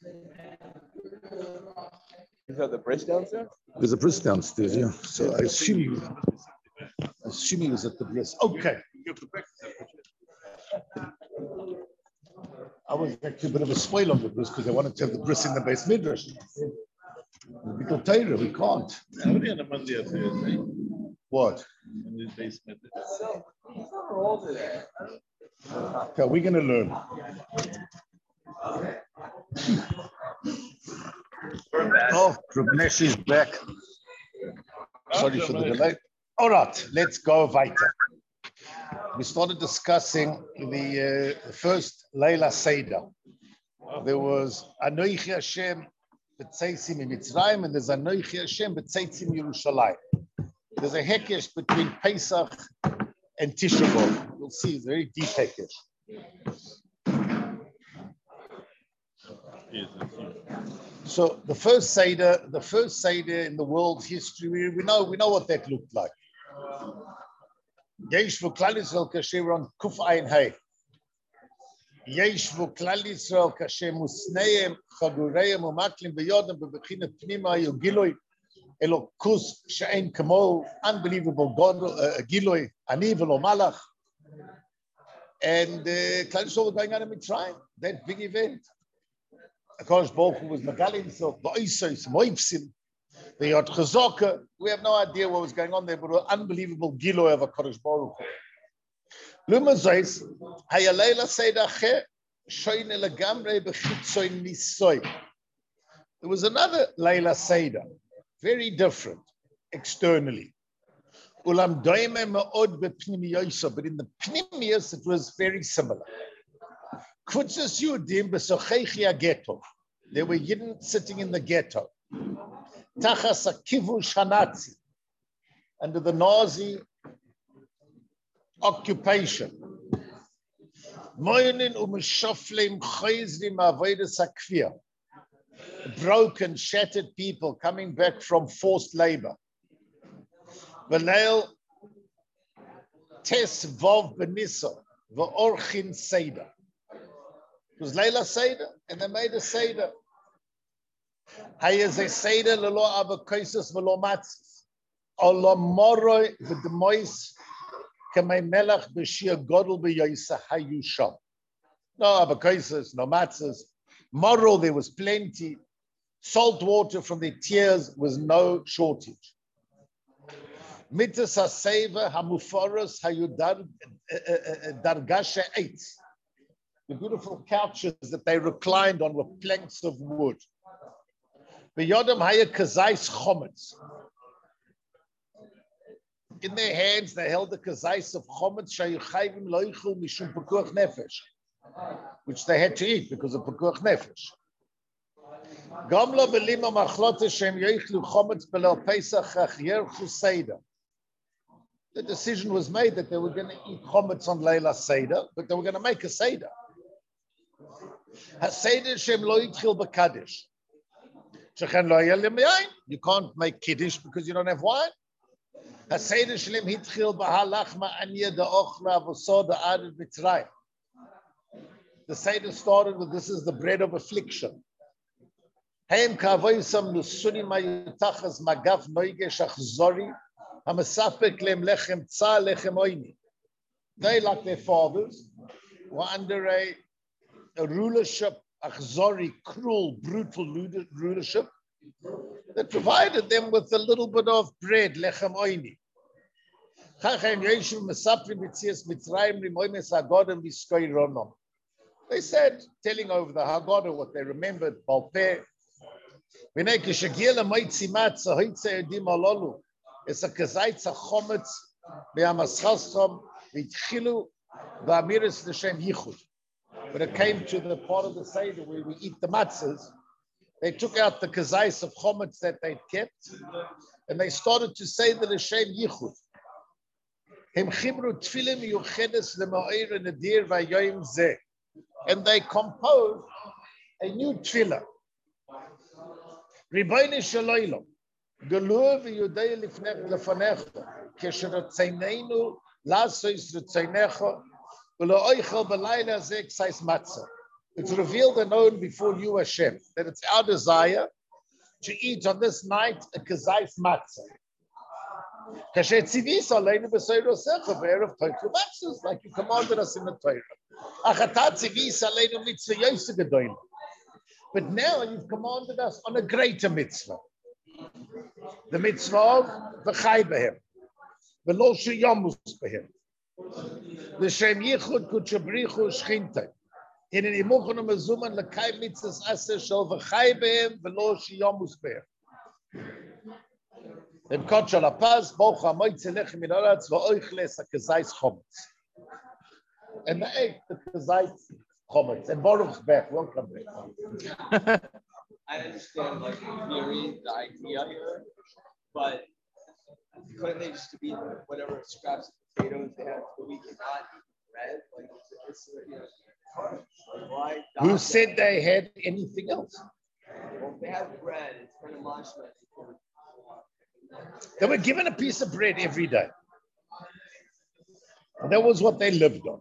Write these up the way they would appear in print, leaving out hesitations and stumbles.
Is that the bridge downstairs? There's a bris downstairs, yeah. So I assume he was at the bris. Okay. I was actually a bit of a spoil on the bris because I wanted to have the bris in the base midrash. Because Torah, we can't. Only on a Monday or Thursday. What? In the basement. Okay, we're going to learn. Oh, Rubnesh is back. Sorry for the delay. All right, let's go weiter. We started discussing the first Leila Seder. There was Anoichi Hashem B'tzeitzim in Mitzrayim, and there's Anoichi Hashem B'tzeitzim Yerushalayim. There's a hekesh between Pesach and Tisha B'Av. You'll see it's a very deep hekesh. So the first Seder in the world's history, we know what that looked like. Yesh v'klal Yisrael kasher on Kuf Ayin Hay. Yesh v'klal Yisrael kasher musneim chagureim u'maklim b'yodem b'bechinat pnima yugiloi elokus she'ein kamo, unbelievable God, giloi ani v'lo malach. And Klal Yisrael was going on in Mitzrayim, that big event. Akash Baruch Hu was Magali himself, Ba'isais, Moipsim, they had Chazaka. We have no idea what was going on there, but an unbelievable gilo of Akash Baruch Hu. Lumazais, Hayalela Seidache, Shoin Elagamre, Bechitsoin Nisoy. There was another Leila Seder, very different externally. Ulam Doime Ma'od Bepnimiyosa, but in the Pnimiyos it was very similar. Kutzes Yudim Besochechia ghetto. They were Yidden sitting in the ghetto. Tachas Akivu Shanazi, under the Nazi occupation. Moinin Umeshoflim Chayzrim Avodas Akfir. Broken, shattered people coming back from forced labor. V'leil Tes Vov Benissa V'orchin Seder. It was Leila Seder, and they made a Seder. Hayez a Seder lelo avokaisus v'lo matzis. Ola moroi v'demois k'mei melech b'shir godel b'yoysa hayusham. No avokaisus, no matzis. Moro, there was plenty. Salt water from the tears was no shortage. Mitzvah haseva hamuforos hayudar dargasha eitz. The beautiful couches that they reclined on were planks of wood. B'yodam haya kazais chometz. In their hands, they held the kazais of chometz shayuchayvim loichul mishum pekuach nefesh, which they had to eat because of pekuach nefesh. Gamlo belima machlot shem yoichlu chometz belel pesach achyer Seder. The decision was made that they were going to eat chometz on Leila Seder, but they were going to make a Seder. HaSeder Shem lo yitchil b'kaddish. Shechen lo yelim yain. You can't make kiddush because you don't have wine. HaSeder Shem hitchil b'halach ma'anya da'ochla v'so da'adad Mitzrayim. The Seder started with, this is the bread of affliction. Heim ka'avoyisam nusuni ma'yutachas magaf noigesh achzori ha'masapek lem lechem tza lechem oini. They, like their fathers, were under a rulership, achzori, cruel, brutal rulership that provided them with a little bit of bread, lechem oini. They said, telling over the Haggadah what they remembered, Balpeh. It's a kazaitz chometz be'amaschalschom v'itchilu v'amiris l'shem yichud. When it came to the part of the Seder where we eat the matzahs, they took out the kazais of chometz that they'd kept, and they started to say the l'shem yichud. Hem chibru tfilim yuchedes le'ma'ir nadir v'yoyim zeh, and they composed a new tefillah. Ribono shel olam, gelu v'yudei lefanecha, kesheratzaynenu lasos retzaynecha v'lo oichel b'layla zeh ksais matzah. It's revealed and known before you, Hashem, that it's our desire to eat on this night a kazayis matzah. Like you commanded us in the Torah. But now you've commanded us on a greater mitzvah. The mitzvah of v'chai behem. V'lo sheyamus behem. L'shem yichud kutchabrichu shchintay. In an imuchon mezuman l'kai mitzvahs aser shel v'chai behem v'lo sheyamus behem. Then Kodesh Lapaz, Boch HaMoitze Lechem Min Haaretz V'Oichles HaKazayis Chometz. And they ate the Kazayis Chometz. And Baruch's back. Welcome back. I understand, like, in theory, the idea here, but couldn't they just be whatever scraps of potatoes they have so we cannot eat bread? Like, it's why? Who said they had anything else? Well, if they have bread, it's kind of marshmallow. They were given a piece of bread every day. And that was what they lived on.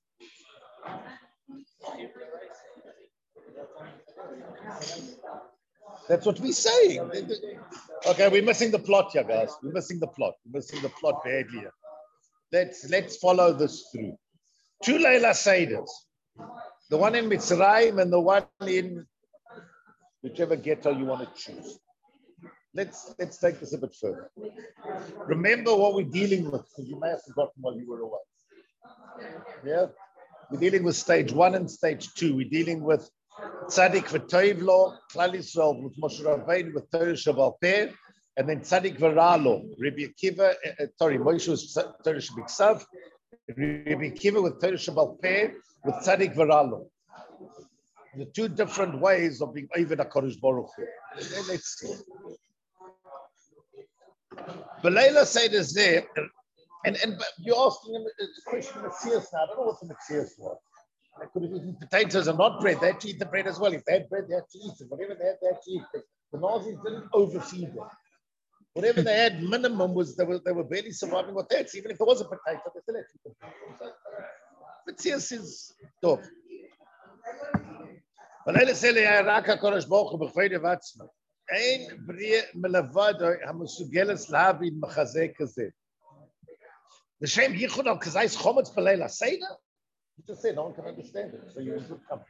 That's what we're saying. Okay, we're missing the plot here, guys. We're missing the plot. We're missing the plot badly here. Let's follow this through. 2 Layla Seders. The one in Mitzrayim and the one in whichever ghetto you want to choose. Let's take this a bit further. Remember what we're dealing with, because you may have forgotten while you were away. Yeah? We're dealing with stage 1 and stage 2. We're dealing with Tzadik v'Toivlo, Klal Yisrael with Moshe Rabbeinu with Torah Shabbat Peh, and then Tzadik v'Ralo, Rabbi Akiva, Moshe was Torah Shabbat Rabbi Akiva with Torah Shabbat Peh with Tzadik v'Ralo. The 2 different ways of being Oived HaKadosh Baruch Hu. Let's see. But Layla said is there, and you're asking him a question of Matthias now. I don't know what the Matthias was. They could have eaten potatoes and not bread. They had to eat the bread as well. If they had bread, they had to eat it. Whatever they had to eat. The Nazis didn't overfeed them. Whatever they had, minimum was they were barely surviving what they had. So even if there was a potato, they still had to eat them. Matthias is dope. But Layla said, "Raka Kodesh Baruch Hu b'chvei vatzma." Ein brie melevado hamusugeles lahavin machazeh kazeh. The same yichud al kazayis chometz b'leila seder. You just said no one can understand it, so you're in good company.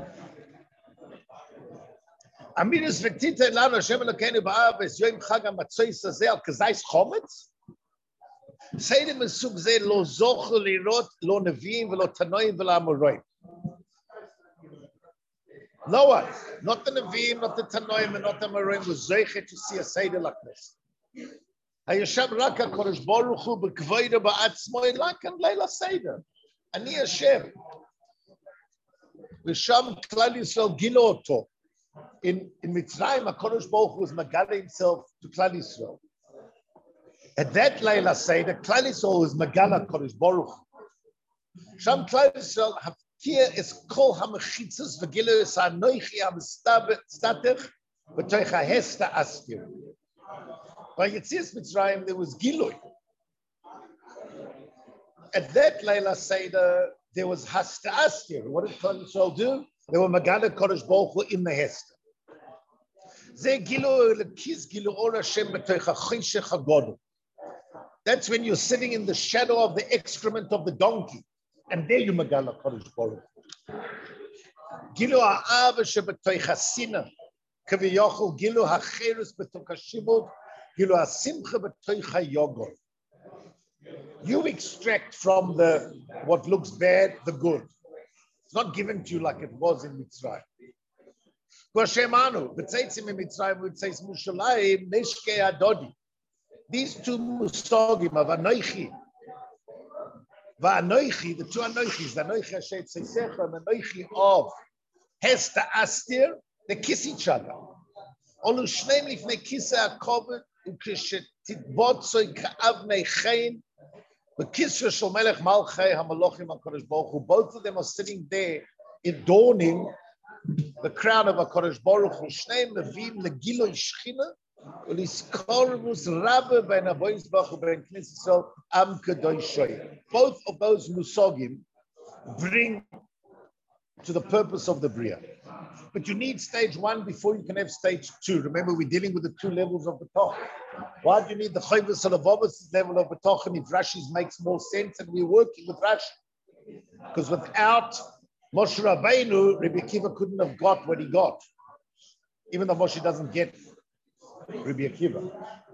Aminus v'tita elanu Hashem Elokeinu ba'aretz yoyim chag hamatzois hazeh al kazayis chometz. Seder mesug zeh lo zochu lirot lo neviim v'lo tanoim v'lo amoraim. No one, not the Nevi'im, not the Tanoim, and not the Amoraim, was zeichet to see a Seder like this. Hayasham Raka Kodesh Baruch Hu b'kvoida ba'atzmoi lakan Layla Seder. Ani Hashem. V'sham Klal Yisrael gilo oto. In Mitzrayim, HaKadosh Baruch Hu was megala himself to Klal Yisrael. At that Layla Seder, Klal Yisrael was megala Kodesh Baruch Hu. Sham Klal Yisrael here is kol hamachitzas v'gilu is hanoichi hamistatech v'toich hahesta astir. By Yetzias Mitzrayim, there was gilui. At that Layla Seder, there was hasta astir. What did Klal Yisrael do? They were magala Kodesh Baruch Hu in the hesta. Ze gilu lekiz gilu or Hashem v'toich hachishech hagodol. That's when you're sitting in the shadow of the excrement of the donkey. And there you magala Kodesh Baruch. Gilu ha'ava shebetoich hasina, kaviyachol gilu ha'cherus betoich hashibud, gilu ha'simcha betoich ha'yogol. You extract from the what looks bad the good. It's not given to you like it was in Mitzrayim. Goshemanu, b'tzeitzim in Mitzrayim, b'tzeitz Mushalayim, neshkei adodi. These 2 musogim of anoichi. Va'anoichi, the 2 anoichis, the anoichi Hashem Tzeisecha and the anoichi of Hesta Astir, they kiss each other. Olu shneim lifnei kisa ha'koved u'kishetitbotzoi ka'avnei chein v'kisra shel melech malchei ha'malochim HaKadosh Baruch Hu. Both of them are sitting there adorning the crown of HaKadosh Baruch Hu. Shneim levim legiloi shchina both of those musogim bring to the purpose of the Bria. But you need stage 1 before you can have stage 2. Remember, we're dealing with the 2 levels of B'toch. Why do you need the Chayvus Salavovus level of B'toch? And if Rashi's makes more sense, and we're working with Rashi. Because without Moshe Rabbeinu, Rabbi Akiva couldn't have got what he got. Even though Moshe doesn't get Rabbi Akiva.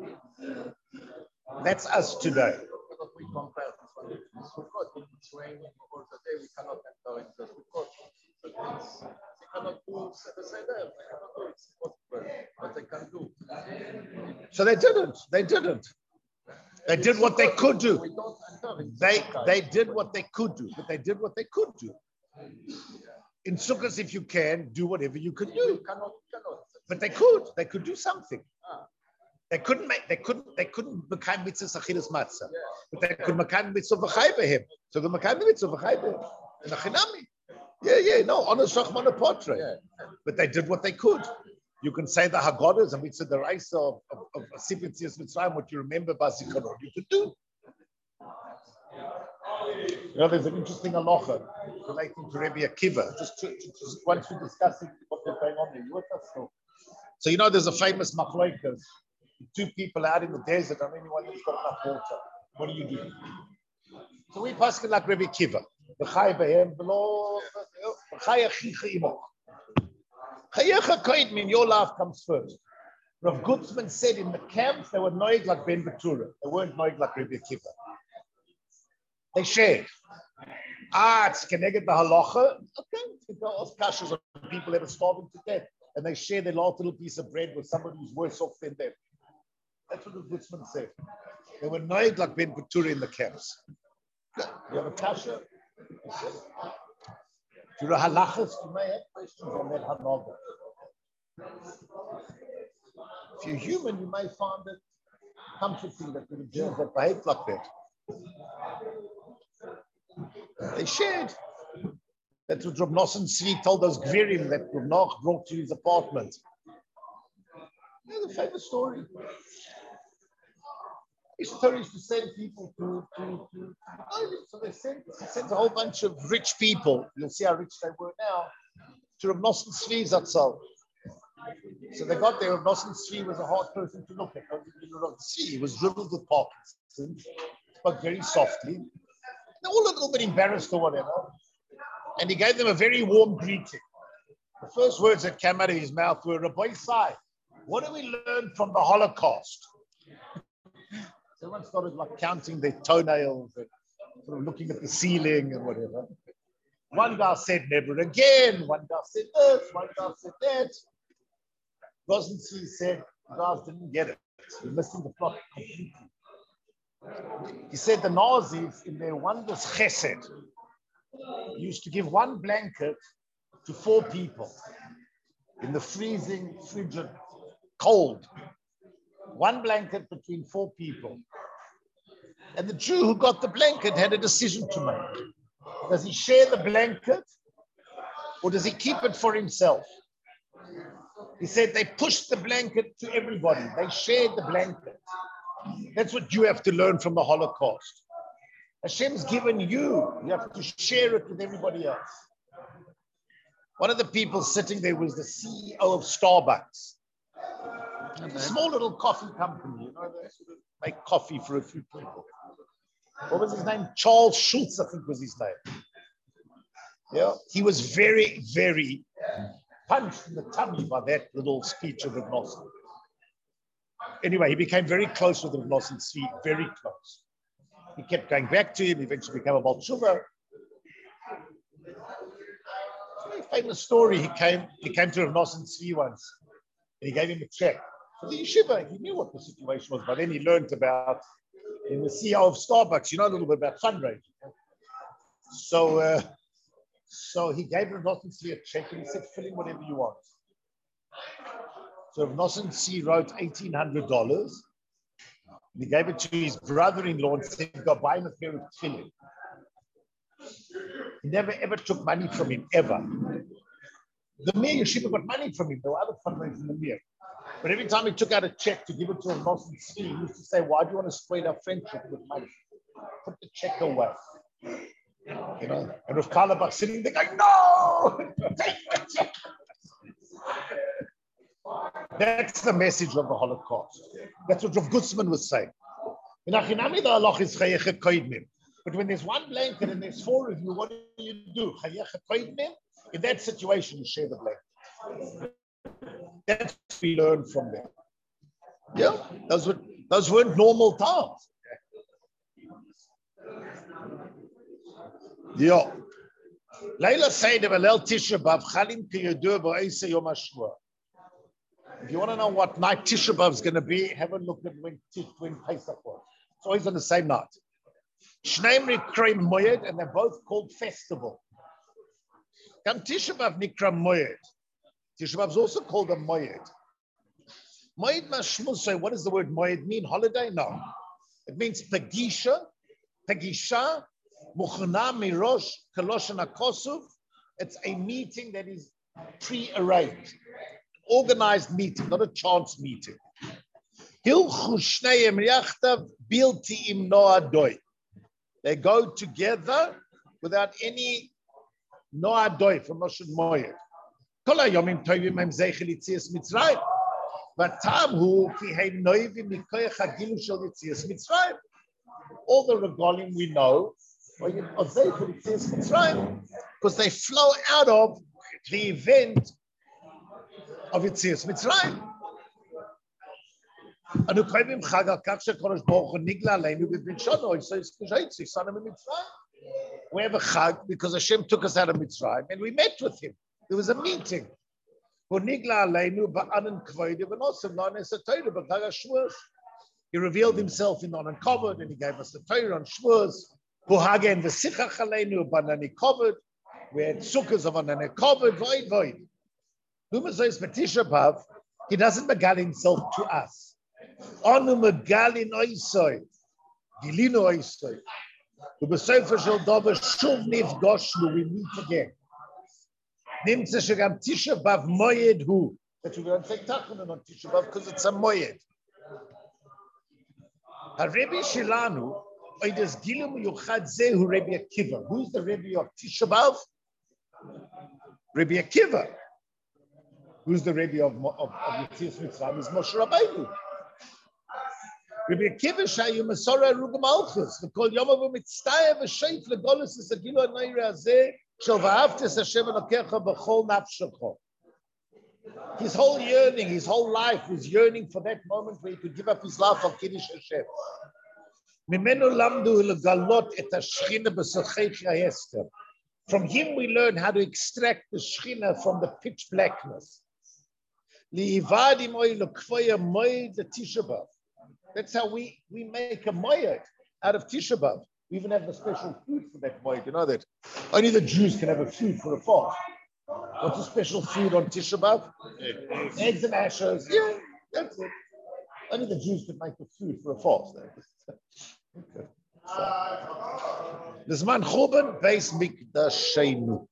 That's us today. We compare this one with Sukkot. It's raining all the day. We cannot enter into Sukkot. They cannot do the Seder. They cannot do it. It's impossible. But they can do. So they didn't. They didn't. They did what they could do. We don't enter in They did what they could do. But they did what they could do. In Sukkot, if you can, do whatever you could do. We cannot. But they could. They could do something. They couldn't become mitzvah achilas matzah, but they could become mitzvah v'chaybehem. So they became mitzvah v'chaybehem in a chinami. No, honest shachman apotre. But they did what they could. You can say the Haggadahs and mitzvah deraisa of Sipitzias Mitzrayim, what you remember by Zikaron, you could do. There's an interesting halacha relating to Rabbi Akiva. Just once we discuss what they're going on there, you with us still? So there's a famous machlokas. 2 people out in the desert, and anyone that's got enough water. What do you do? So we pass it like Rabbi Akiva. Chai in your life comes first. Rav Gutzman said in the camps they were noig like Ben Betura. They weren't noig like Rabbi Akiva. They shared. It's connected the halacha. Okay, you go off kashas on people that are starving to death, and they share their last little piece of bread with somebody who's worse off than them. That's what the Gutzman said. They were noig like Ben Betura in the camps. You have a kasha? To the halachas, you may have questions on that halacha. If you're human, you may find it comforting that the Jews that behave like that. They shared. That's what Rav Nosson Tzvi told those Gvirim that Rav Noch brought to his apartment. There's a famous story. His story is to send people to so they sent a whole bunch of rich people. You'll see how rich they were now. To Rav Nosson Tzvi Zatzal. So they got there. Rav Nosson Tzvi was a hard person to look at. Rav Tzvi was riddled with Parkinson's, spoke very softly. They're all a little bit embarrassed or whatever. And he gave them a very warm greeting. The first words that came out of his mouth were, Rabbi Sai, what do we learn from the Holocaust? Everyone started like counting their toenails and sort of looking at the ceiling and whatever. One guy said never again. One guy said this. One guy said that. Rosenstein said, you guys didn't get it. You're missing the plot completely. He said the Nazis, in their wondrous chesed, used to give one blanket to 4 people in the freezing, frigid, cold. One blanket between 4 people. And the Jew who got the blanket had a decision to make. Does he share the blanket or does he keep it for himself? He said they pushed the blanket to everybody. They shared the blanket. That's what you have to learn from the Holocaust. Hashem's given you. You have to share it with everybody else. One of the people sitting there was the CEO of Starbucks. A small little coffee company, they sort of make coffee for a few people. What was his name? Charles Schultz, I think was his name. Yeah, he was very, very punched in the tummy by that little speech of Rav Nosson. Anyway, he became very close with Rav Nosson Tzvi, very close. He kept going back to him, eventually became a Baal Tshuva. It's a very famous story. He came to Rav Nosson Tzvi once, and he gave him a check. For the yeshiva, he knew what the situation was, but then he learned about, in the CEO of Starbucks, a little bit about fundraising. So he gave Rav Nosson Tzvi a check, and he said, fill in whatever you want. So Rav Nosson Tzvi wrote $1,800, and he gave it to his brother-in-law and said, go buy him a pair of tefillin. He never ever took money from him, ever. The Mir Yeshiva got money from him. There were other fundraisers in the Mir. But every time he took out a check to give it to Rav Nosson Tzvi, he used to say, why do you want to spread our friendship with money? Put the check away. You know, and Rav Carlebach sitting there going, no! That's the message of the Holocaust. That's what Rav Gutzman was saying. But when there's one blanket and there's four of you, what do? In that situation, you share the blanket. That's what we learn from them. Yeah, those weren't normal times. Yeah. Leila said, Tisha B'Av Chalim ki Yodur B'Eisei Yom HaShavua. If you want to know what night Tisha B'Av is going to be, have a look at when Pesach was. It's always on the same night. Shneim Nikra Moed, and they're both called festival. Kam Tisha B'Av Nikra Moed. Tisha B'Av is also called a Moed. Moed Mashmusay, what does the word Moed mean? Holiday? No. It means Pagisha, Mukhna Mirosh, Kaloshana Kosov. It's a meeting that is pre-arranged. Organized meeting, not a chance meeting. They go together without any noadoy from Lashon Moed. All the regalim we know, because they flow out of the event of Yetzias Mitzrayim. We have a chag because Hashem took us out of Mitzrayim and we met with him. There was a meeting. He revealed himself in Onan Kavod and he gave us the Torah on Shavuos. We had sukkahs of Onan Kavod. He doesn't megal himself to us. We meet again. That we're going to take Tachanun on Tisha B'Av because it's a Moed. Rebbe Shilanu, Oides Gilum Yuchad Zehu Rebbe Akiva. Who's the Rebbe of Tisha B'Av? Rebbe Akiva. Who's the Rebbe of Yetzias Mitzrayim? Is Moshe Rabbeinu. Rebbe Akiva Shayu Masora Ruga Malchus. V'kol Yomav Mitztayev V'sheif Legolus Is Agilu Anayre Azeh Shel V'aftes Hashem Elokecha B'chol Nafshecha. His whole yearning, his whole life was yearning for that moment where he could give up his life for Kiddush Hashem. From him we learn how to extract the Shechina from the pitch blackness. That's how we make a moed out of Tisha B'Av. We even have a special food for that moed. You know that? Only the Jews can have a food for a fast. What's a special food on Tisha B'Av? Eggs and ashes. Yeah, that's it. Only the Jews could make the food for a fast. Okay. This man Choban Beis Mikdashenu.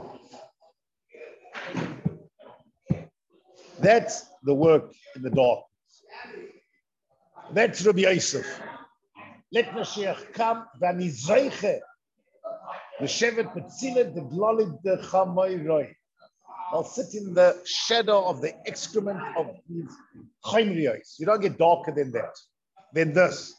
That's the work in the dark. That's Rabbi Yosef. Let Mashiach come, v'ani zeiche, v'shevet metzilet the glory the chamoiroi. I'll sit in the shadow of the excrement of these chaimriyos. You don't get darker than that, than this.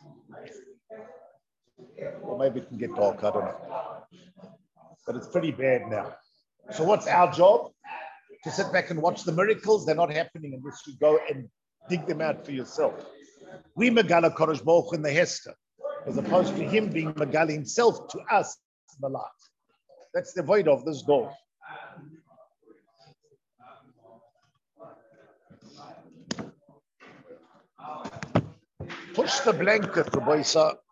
Or maybe it can get dark, I don't know. But it's pretty bad now. So what's our job? To sit back and watch the miracles. They're not happening unless you go and dig them out for yourself. We Megala Kodesh Baruch in the Hester, as opposed to him being Megala himself to us in the light. That's the void of this door. Push the blanket, Rabbi Isa.